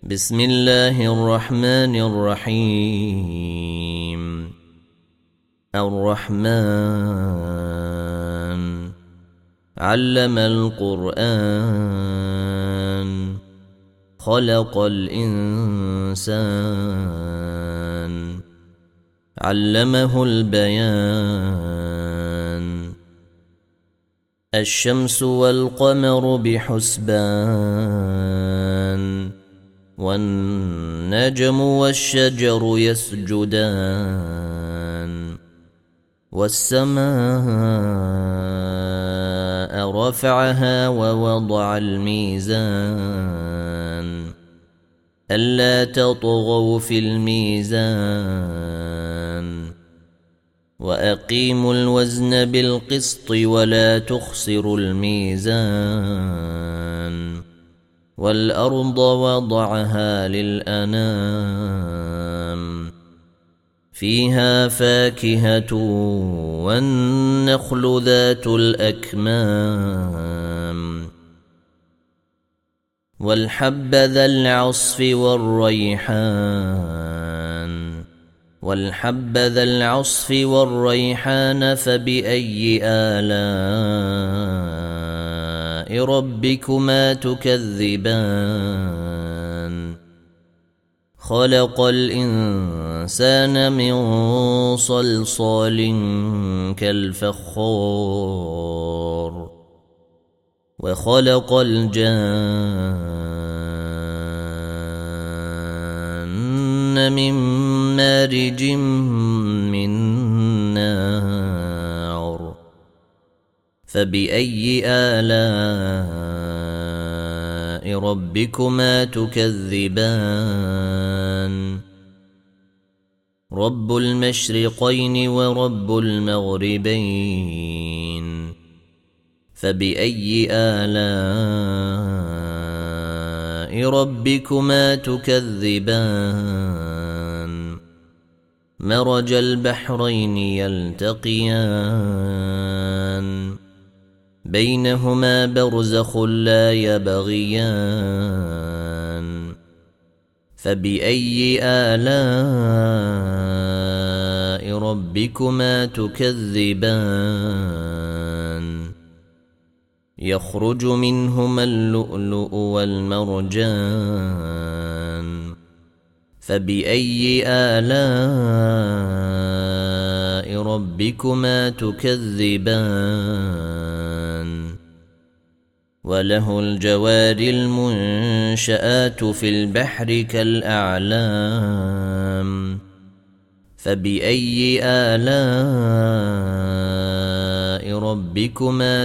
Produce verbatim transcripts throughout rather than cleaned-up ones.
بسم الله الرحمن الرحيم. الرحمن علم القرآن خلق الإنسان علمه البيان. الشمس والقمر بحسبان والنجم والشجر يسجدان والسماء رفعها ووضع الميزان ألا تطغوا في الميزان وأقيموا الوزن بالقسط ولا تخسروا الميزان والأرض وضعها للأنام فيها فاكهة والنخل ذات الأكمام والحب ذا العصف والريحان والحب ذا العصف والريحان فبأي آلاء ربكما تكذبان. خلق الإنسان من صلصال كالفخار وخلق الجان من مارج من نار فبأي آلاء ربكما تكذبان. رب المشرقين ورب المغربين فبأي آلاء ربكما تكذبان. مرج البحرين يلتقيان بينهما برزخ لا يبغيان فبأي آلاء ربكما تكذبان. يخرج منهما اللؤلؤ والمرجان فبأي آلاء ربكما تكذبان. وله الجوار المنشآت في البحر كالأعلام فبأي آلاء ربكما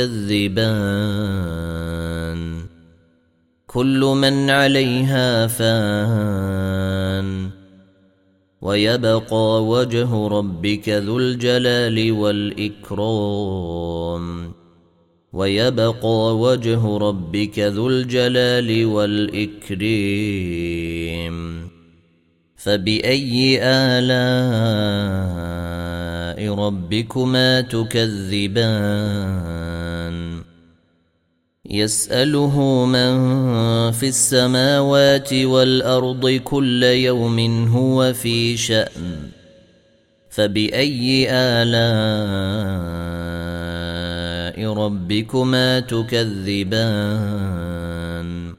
تكذبان. كل من عليها فان ويبقى وجه ربك ذو الجلال والإكرام ويبقى وجه ربك ذو الجلال والإكرام فبأي آلاء ربكما تكذبان. يسأله من في السماوات والأرض كل يوم هو في شأن فبأي آلاء ربكما تكذبان.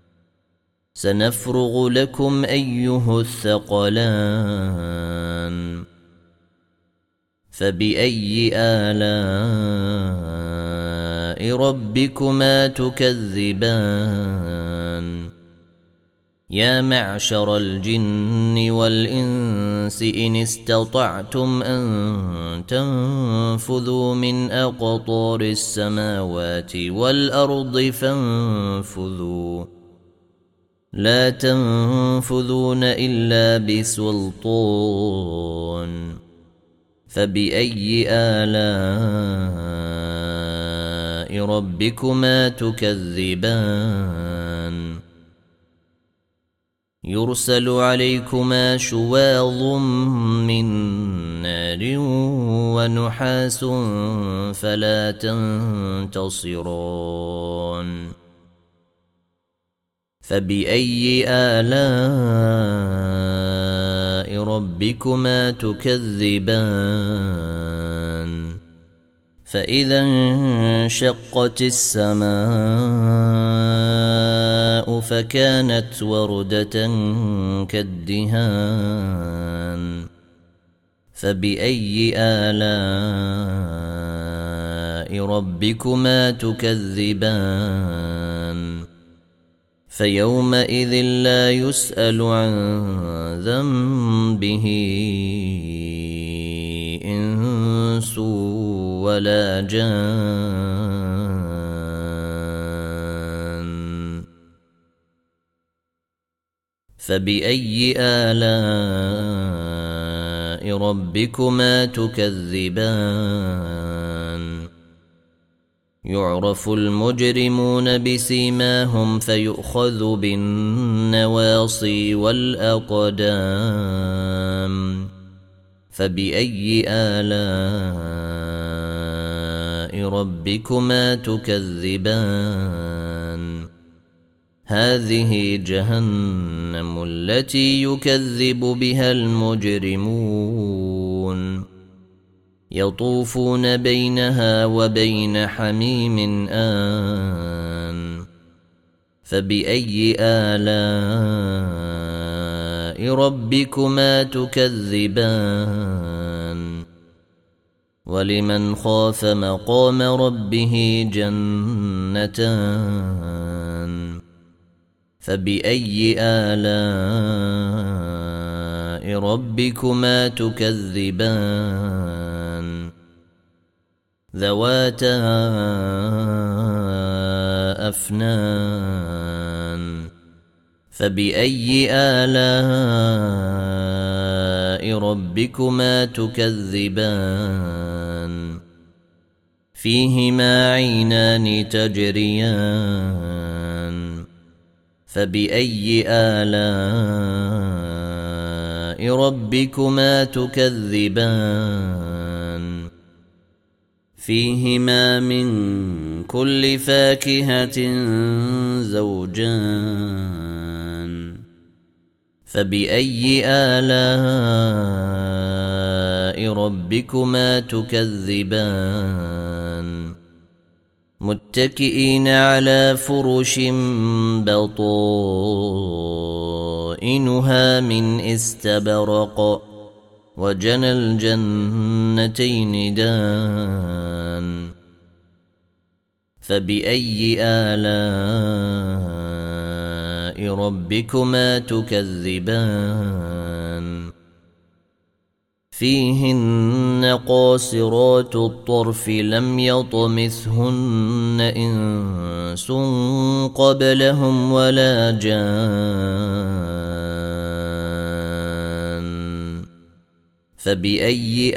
سنفرغ لكم أيها الثقلان فبأي آلاء ربكما تكذبان. يا معشر الجن والإنس إن استطعتم أن تنفذوا من أقطار السماوات والأرض فانفذوا لا تنفذون إلا بسلطان فبأي آلاء ربكما تكذبان. يرسل عليكما شواظ من نار ونحاس فلا تنتصران فبأي آلاء ربكما تكذبان فإذا انشقت السماء فكانت وردة كالدهان فبأي آلاء ربكما تكذبان فيومئذ لا يسأل عن ذنبه إنس ولا جان فبأي آلاء ربكما تكذبان يعرف المجرمون بسيماهم فيؤخذ بالنواصي والأقدام فبأي آلاء ربكما تكذبان هذه جهنم التي يكذب بها المجرمون يطوفون بينها وبين حميم آن فبأي آلاء ربكما تكذبان ولمن خاف مقام ربه جنتان فبأي آلاء ربكما تكذبان ذواتا أفنان فبأي آلاء ربكما تكذبان فيهما عينان تجريان فبأي آلاء ربكما تكذبان فيهما من كل فاكهة زوجان فبأي آلاء ربكما تكذبان متكئين على فرش بطائنها من استبرق وجنى الجنتين دان فبأي آلاء ربكما تكذبان فيهن قاصرات الطرف لم يطمثهن إنس قبلهم ولا جان فبأي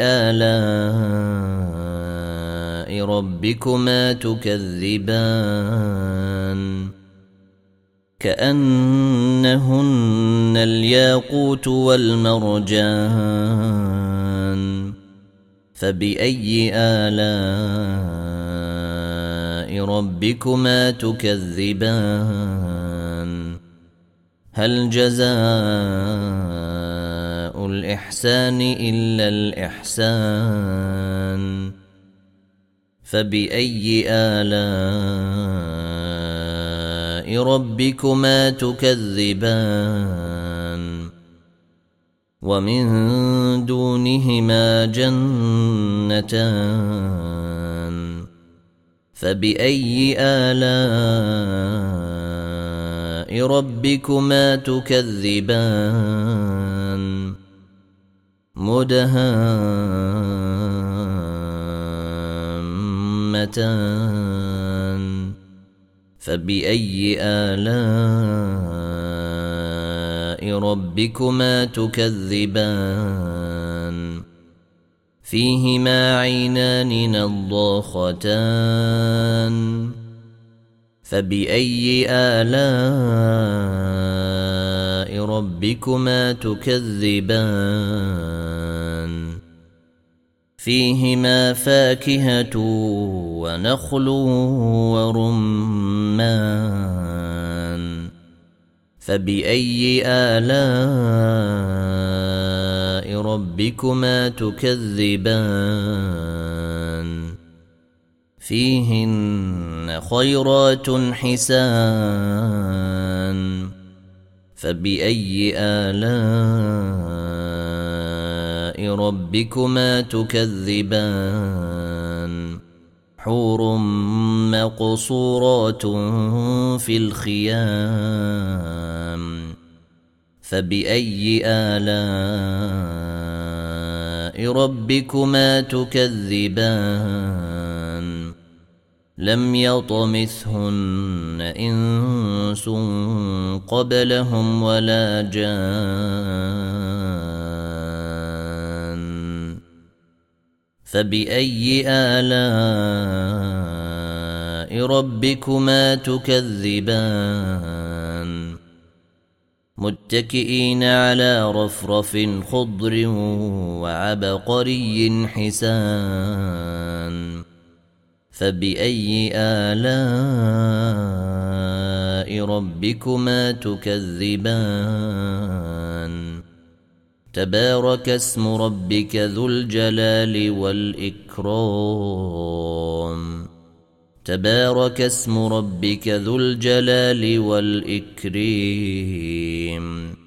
آلاء ربكما تكذبان كأنهن الياقوت والمرجان فبأي آلاء ربكما تكذبان هل جزاء الإحسان إلا الإحسان فبأي آلاء ربكما تكذبان ومن دونهما جنتان فبأي آلاء ربكما تكذبان مدهامتان فبأي آلاء ربكما تكذبان فيهما عينان نضاختان فبأي آلاء ربكما تكذبان فيهما فاكهة ونخل ورمان فبأي آلاء ربكما تكذبان فيهن خيرات حسان فبأي آلاء ربكما تكذبان حور مقصورات في الخيام فبأي آلاء ربكما تكذبان لم يطمثهن إنس قبلهم ولا جان فبأي آلاء ربكما تكذبان متكئين على رفرف خضر وعبقري حسان فبأي آلاء ربكما تكذبان تبارك اسم ربك ذو الجلال والإكرام تبارك اسم ربك ذو الجلال والإكرام